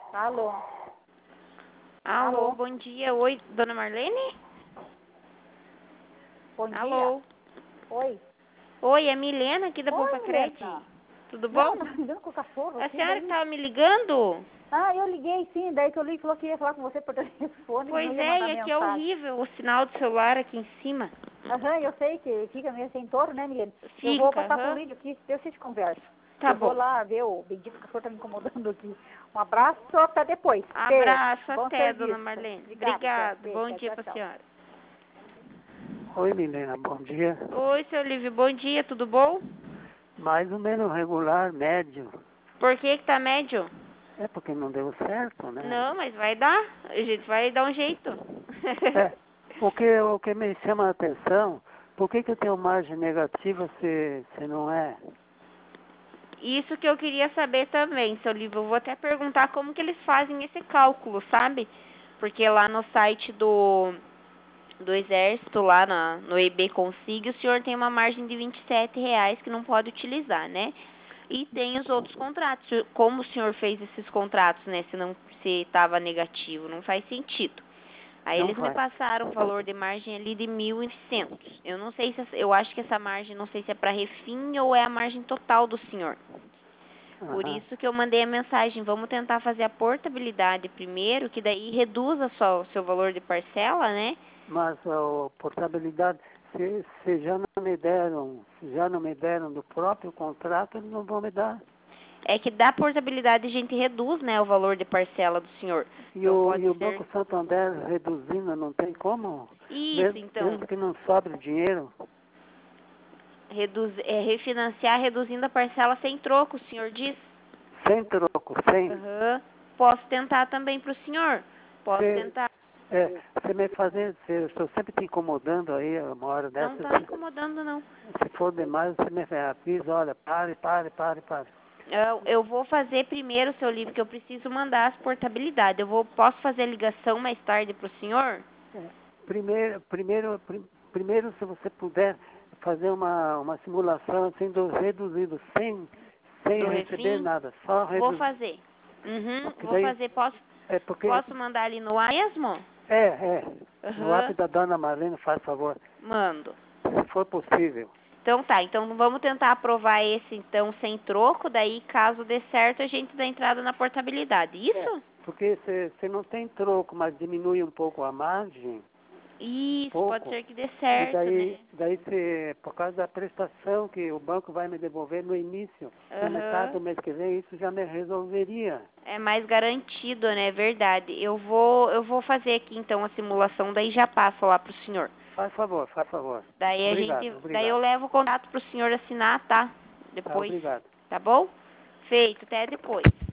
Alô? Alô, bom dia. Oi, dona Marlene? Bom dia. Alô? Oi. Oi, é Milena aqui da Poupa Milena. Cred. Tudo Não, bom? não, andando com o cachorro A aqui, senhora que daí... estava me ligando? Ah, eu liguei sim, daí que eu liguei e falou que ia falar com você por telefone, que não Pois ia é, mandar e aqui é mensagem. horrível o sinal do celular aqui em cima. Aham, eu sei que fica meio sem touro, né, Milena? Eu vou Fica, passar pro aham. Lídio aqui, eu sei de conversa. Tá Eu vou bom. lá ver o bendito cachorro tá me incomodando aqui. Um abraço, até depois. Beijo. Abraço Bom até, dona serviço. Marlene. Obrigada, até. Obrigado. Beijo, Bom tchau, dia tchau, pra tchau. senhora. Oi, Milena, bom dia. Oi, seu Lívio, bom dia, tudo bom? Mais ou menos regular, médio. Por que tá médio? É porque não deu certo, né? Não, mas vai dar. A gente vai dar um jeito. É, o que me chama a atenção, por que eu tenho margem negativa se não é? Isso que eu queria saber também, seu Lívio. Eu vou até perguntar como que eles fazem esse cálculo, sabe? Porque lá no site do Exército, lá no EB Consig, o senhor tem uma margem de R$ 27 que não pode utilizar, né? E tem os outros contratos. Como o senhor fez esses contratos, né? Se estava negativo, não faz sentido. Aí Não eles me vai. passaram o valor de margem ali de 1.900. Eu não sei se eu acho que essa margem, não sei se é para refim ou é a margem total do senhor. Por Aham. isso que eu mandei a mensagem, vamos tentar fazer a portabilidade primeiro, que daí reduza só o seu valor de parcela, né? Mas a portabilidade, se já não me deram do próprio contrato, eles não vão me dar. É que da portabilidade a gente reduz, né, o valor de parcela do senhor. Então pode E o ser Banco Santander reduzindo, não tem como? isso, então, Mesmo que não sobre dinheiro. refinanciar reduzindo a parcela sem troco, o senhor diz? Sem troco, sem. Aham. Posso tentar também para o senhor. Posso Você, tentar. você me fazer, se eu estou sempre te incomodando aí, uma hora Não dessa, está incomodando, não. se for demais, você me avisa, olha, pare. Eu vou fazer primeiro, seu livro, que eu preciso mandar as portabilidades. Posso fazer a ligação mais tarde para o senhor? É, primeiro, se você puder fazer uma simulação assim do reduzido, sem Do receber refim? nada, só Vou reduzir. fazer. Uhum, Porque vou daí, fazer. Posso, é porque, posso mandar ali no ar mesmo? é, no app Aham, da Dona Marlene, faz favor, mando. se for possível. Então tá, então vamos tentar aprovar esse então sem troco, daí caso dê certo a gente dá entrada na portabilidade, É, isso? porque se não tem troco, mas diminui um pouco a margem, Isso, pode pouco, ser que dê e certo, daí, né? por causa da prestação que o banco vai me devolver no início, na metade Aham. do mês que vem, isso já me resolveria. É mais garantido, né? Verdade. Eu vou fazer aqui então a simulação, daí já passo lá pro senhor. Faz favor, faz favor. Daí eu levo o contato pro senhor assinar, tá? Tá, Depois, obrigado. tá bom? Feito, até depois.